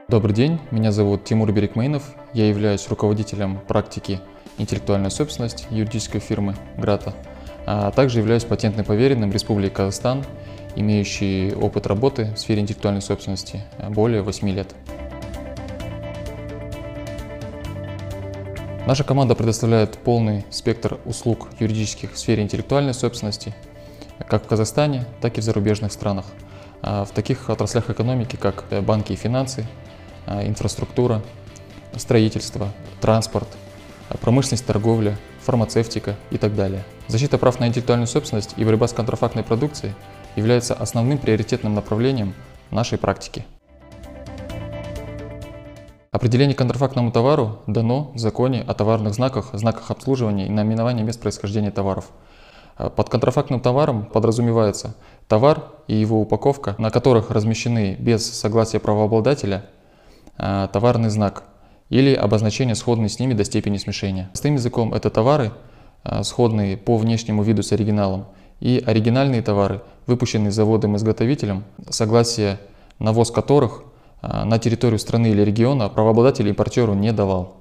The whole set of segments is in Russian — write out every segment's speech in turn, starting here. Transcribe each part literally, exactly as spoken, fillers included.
Добрый день, меня зовут Тимур Берекмейнов, я являюсь руководителем практики «Интеллектуальная собственность» юридической фирмы «Грата», а также являюсь патентным поверенным Республики Казахстан, имеющий опыт работы в сфере интеллектуальной собственности более восьми лет. Наша команда предоставляет полный спектр услуг юридических в сфере интеллектуальной собственности, как в Казахстане, так и в зарубежных странах, в таких отраслях экономики, как банки и финансы, инфраструктура, строительство, транспорт, промышленность, торговля, фармацевтика и так далее. Защита прав на интеллектуальную собственность и борьба с контрафактной продукцией является основным приоритетным направлением нашей практики. Определение контрафактному товару дано в законе о товарных знаках, знаках обслуживания и наименовании мест происхождения товаров. Под контрафактным товаром подразумевается товар и его упаковка, на которых размещены без согласия правообладателя товарный знак или обозначение, сходные с ними до степени смешения. Простым языком это товары, сходные по внешнему виду с оригиналом, и оригинальные товары, выпущенные заводом-изготовителем, согласие на ввоз которых на территорию страны или региона правообладатель импортеру не давал.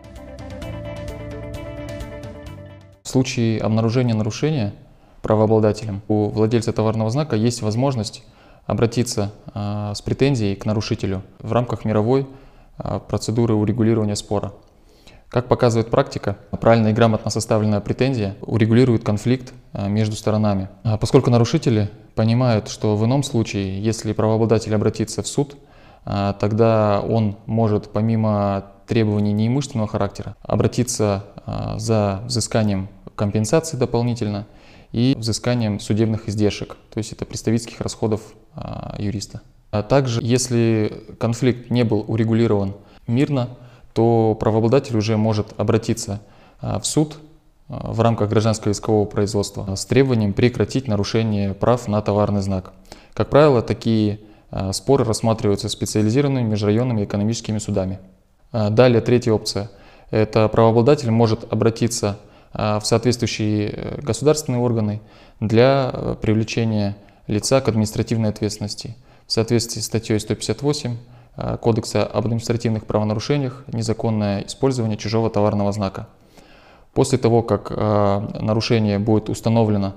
В случае обнаружения нарушения правообладателем у владельца товарного знака есть возможность обратиться а, с претензией к нарушителю в рамках мировой а, процедуры урегулирования спора. Как показывает практика, правильно и грамотно составленная претензия урегулирует конфликт а, между сторонами. А поскольку нарушители понимают, что в ином случае, если правообладатель обратится в суд, а, тогда он может помимо требований неимущественного характера обратиться а, за взысканием компенсации дополнительно и взысканием судебных издержек, то есть это представительских расходов а, юриста. А также, если конфликт не был урегулирован мирно, то правообладатель уже может обратиться а, в суд а, в рамках гражданского искового производства с требованием прекратить нарушение прав на товарный знак. Как правило, такие а, споры рассматриваются специализированными межрайонными экономическими судами. А, далее, третья опция – это правообладатель может обратиться в соответствующие государственные органы для привлечения лица к административной ответственности в соответствии с статьей сто пятьдесят восемь Кодекса об административных правонарушениях «Незаконное использование чужого товарного знака». После того, как нарушение будет установлено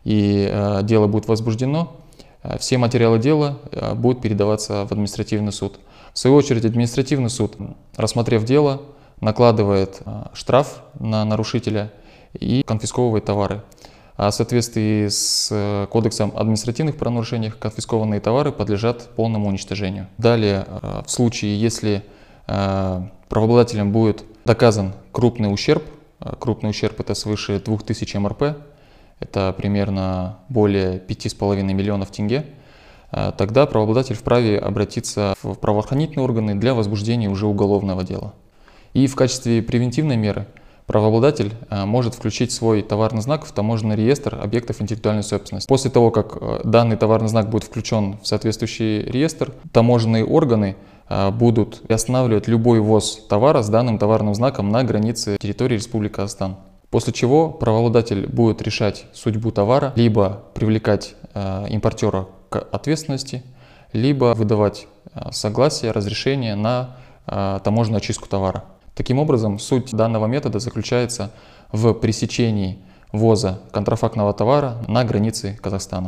и дело будет возбуждено, все материалы дела будут передаваться в административный суд. В свою очередь, административный суд, рассмотрев дело, накладывает штраф на нарушителя и конфисковывает товары. А в соответствии с Кодексом об административных правонарушениях конфискованные товары подлежат полному уничтожению. Далее, в случае, если правообладателем будет доказан крупный ущерб, крупный ущерб это свыше двух тысяч эм эр пэ, это примерно более пяти с половиной миллионов тенге, тогда правообладатель вправе обратиться в правоохранительные органы для возбуждения уже уголовного дела. И в качестве превентивной меры правообладатель может включить свой товарный знак в таможенный реестр объектов интеллектуальной собственности. После того, как данный товарный знак будет включен в соответствующий реестр, таможенные органы будут останавливать любой ввоз товара с данным товарным знаком на границе территории Республики Казахстан. После чего правообладатель будет решать судьбу товара, либо привлекать импортера к ответственности, либо выдавать согласие, разрешение на таможенную очистку товара. Таким образом, суть данного метода заключается в пресечении ввоза контрафактного товара на границе Казахстана.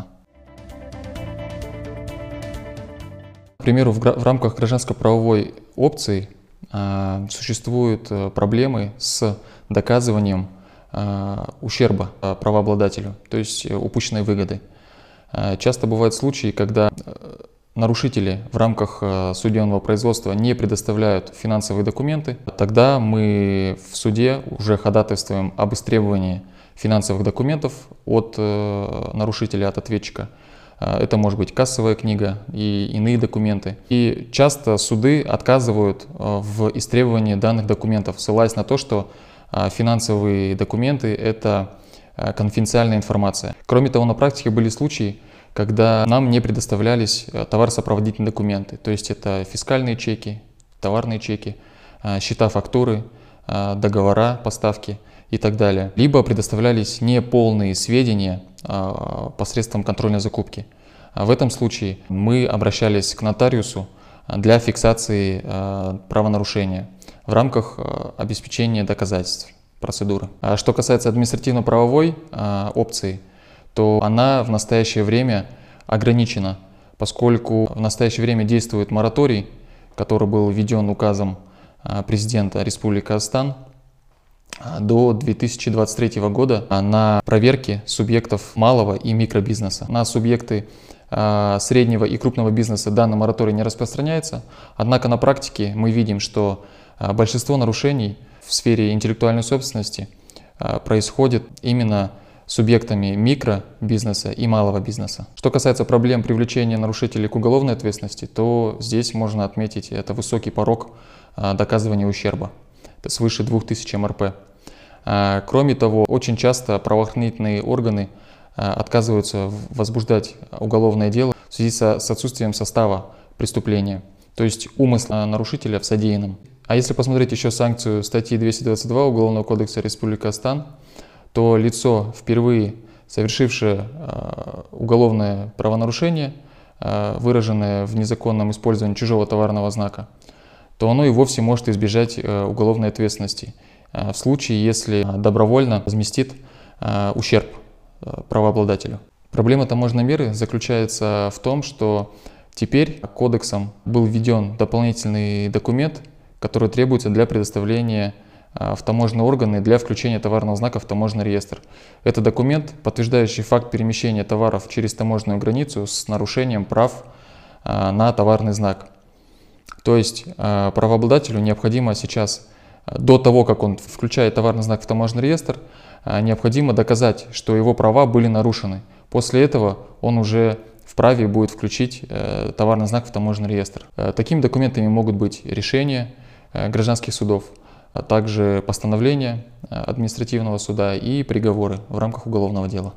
К примеру, в, в рамках гражданско-правовой опции э, существуют э, проблемы с доказыванием э, ущерба э, правообладателю, то есть э, упущенной выгоды. Э, часто бывают случаи, когда э, нарушители в рамках судебного производства не предоставляют финансовые документы, тогда мы в суде уже ходатайствуем об истребовании финансовых документов от нарушителя, от ответчика. Это может быть кассовая книга и иные документы. И часто суды отказывают в истребовании данных документов, ссылаясь на то, что финансовые документы – это конфиденциальная информация. Кроме того, на практике были случаи, когда нам не предоставлялись товаросопроводительные документы, то есть это фискальные чеки, товарные чеки, счета, фактуры, договора поставки и так далее. Либо предоставлялись неполные сведения посредством контрольной закупки. В этом случае мы обращались к нотариусу для фиксации правонарушения в рамках обеспечения доказательств процедуры. А что касается административно-правовой опции, то она в настоящее время ограничена, поскольку в настоящее время действует мораторий, который был введен указом президента Республики Казахстан до две тысячи двадцать третьего года на проверки субъектов малого и микробизнеса. На субъекты среднего и крупного бизнеса данный мораторий не распространяется, однако на практике мы видим, что большинство нарушений в сфере интеллектуальной собственности происходит именно субъектами микробизнеса и малого бизнеса. Что касается проблем привлечения нарушителей к уголовной ответственности, то здесь можно отметить это высокий порог доказывания ущерба, это свыше двух тысяч эм эр пэ. Кроме того, очень часто правоохранительные органы отказываются возбуждать уголовное дело в связи с отсутствием состава преступления, то есть умысла нарушителя в содеянном. А если посмотреть еще санкцию статьи двести двадцать два Уголовного кодекса Республики Казахстан, то лицо, впервые совершившее уголовное правонарушение, выраженное в незаконном использовании чужого товарного знака, то оно и вовсе может избежать уголовной ответственности в случае, если добровольно возместит ущерб правообладателю. Проблема таможенной меры заключается в том, что теперь кодексом был введен дополнительный документ, который требуется для предоставления в таможенные органы для включения товарного знака в таможенный реестр. Это документ, подтверждающий факт перемещения товаров через таможенную границу с нарушением прав на товарный знак. То есть правообладателю необходимо сейчас, до того, как он включает товарный знак в таможенный реестр, необходимо доказать, что его права были нарушены. После этого он уже вправе будет включить товарный знак в таможенный реестр. Такими документами могут быть решения гражданских судов, а также постановления административного суда и приговоры в рамках уголовного дела.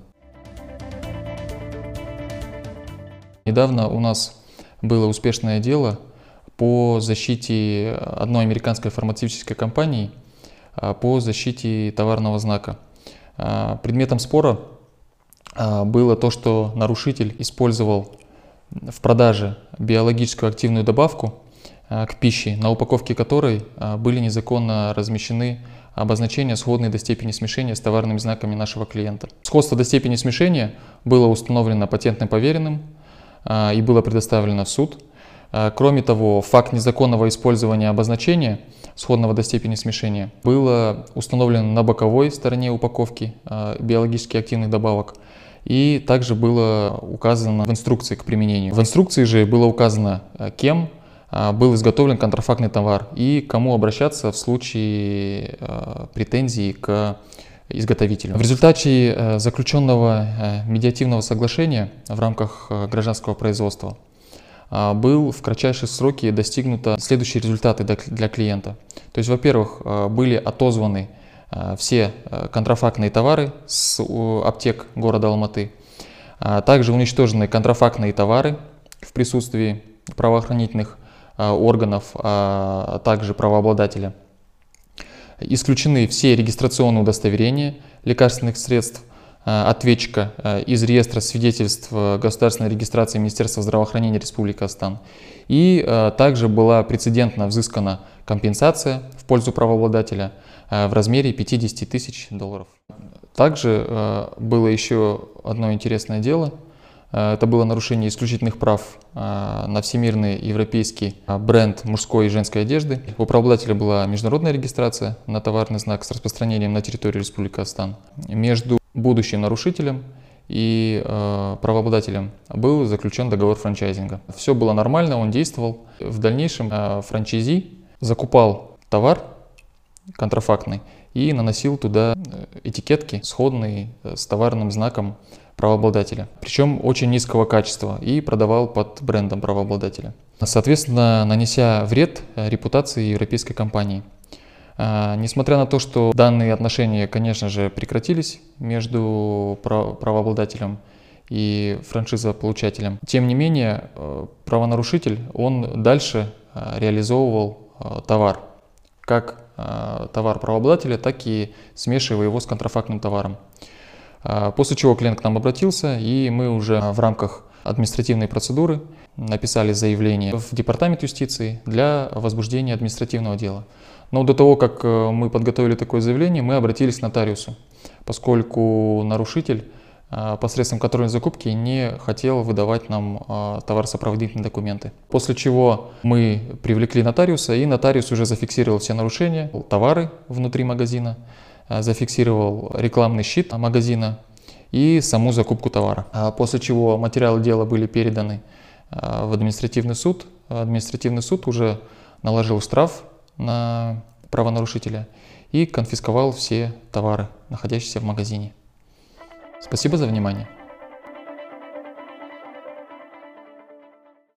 Недавно у нас было успешное дело по защите одной американской фармацевтической компании по защите товарного знака. Предметом спора было то, что нарушитель использовал в продаже биологическую активную добавку к пище, на упаковке которой были незаконно размещены обозначения, сходные до степени смешения с товарными знаками нашего клиента. Сходство до степени смешения было установлено патентным поверенным и было предоставлено в суд. Кроме того, факт незаконного использования обозначения, сходного до степени смешения, было установлено на боковой стороне упаковки биологически активных добавок и также было указано в инструкции к применению. В инструкции же было указано, кем был изготовлен контрафактный товар и кому обращаться в случае претензий к изготовителю. В результате заключенного медиативного соглашения в рамках гражданского производства был в кратчайшие сроки достигнуты следующие результаты для клиента. То есть, во-первых, были отозваны все контрафактные товары с аптек города Алматы, также уничтожены контрафактные товары в присутствии правоохранительных органов, а также правообладателя. Исключены все регистрационные удостоверения лекарственных средств ответчика из реестра свидетельств государственной регистрации Министерства здравоохранения Республики Казахстан. И также была прецедентно взыскана компенсация в пользу правообладателя в размере пятидесяти тысяч долларов. Также было еще одно интересное дело. Это было нарушение исключительных прав на всемирный европейский бренд мужской и женской одежды. У правообладателя была международная регистрация на товарный знак с распространением на территории Республики Казахстан. Между будущим нарушителем и э, правообладателем был заключен договор франчайзинга. Все было нормально, он действовал. В дальнейшем э, франчайзи закупал товар контрафактный и наносил туда этикетки, сходные с товарным знаком правообладателя, причем очень низкого качества, и продавал под брендом правообладателя, соответственно, нанеся вред репутации европейской компании. Несмотря на то, что данные отношения, конечно же, прекратились между правообладателем и франшизополучателем, тем не менее, правонарушитель, он дальше реализовывал товар, как товар правообладателя, так и смешивая его с контрафактным товаром. После чего клиент к нам обратился, и мы уже в рамках административные процедуры, написали заявление в Департамент юстиции для возбуждения административного дела. Но до того, как мы подготовили такое заявление, мы обратились к нотариусу, поскольку нарушитель посредством контрольной закупки не хотел выдавать нам товаросопроводительные документы. После чего мы привлекли нотариуса, и нотариус уже зафиксировал все нарушения, товары внутри магазина, зафиксировал рекламный щит магазина и саму закупку товара. После чего материалы дела были переданы в административный суд. Административный суд уже наложил штраф на правонарушителя и конфисковал все товары, находящиеся в магазине. Спасибо за внимание.